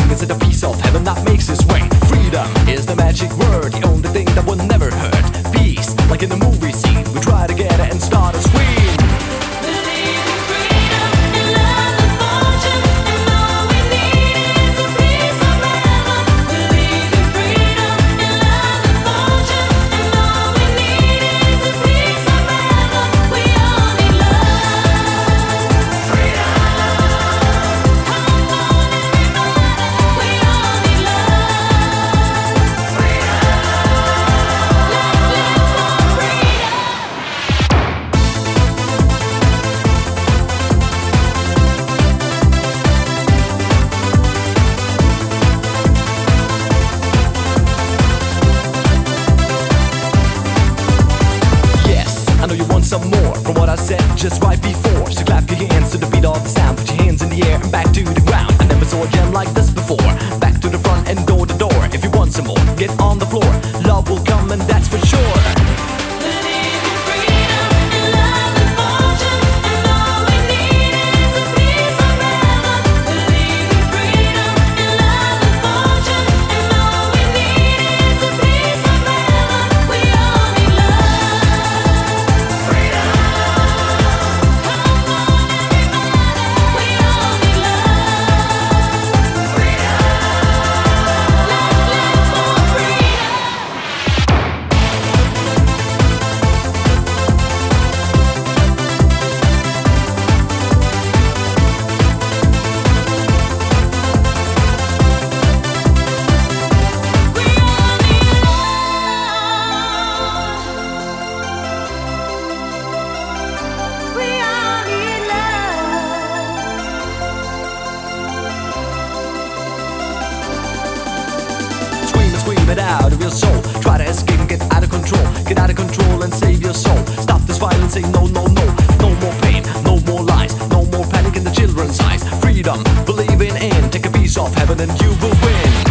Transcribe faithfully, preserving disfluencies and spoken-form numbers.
thing, is it a piece of heaven that makes its way? Freedom is the magic word, the only thing that will never hurt. Peace, like in a movie scene, we try to get it and start a scream. Some more from what I said just right before. So clap your hands to the beat of the sound, put your hands in the air and back to the ground. I never saw a jam like this before. Back to the front and door to door. If you want some more, get on the floor. Love will come and that's for sure. Scream it out of your soul. Try to escape and get out of control. Get out of control and save your soul. Stop this violence, say no, no, no. No more pain, no more lies. No more panic in the children's eyes. Freedom, believing in. Take a piece of heaven and you will win.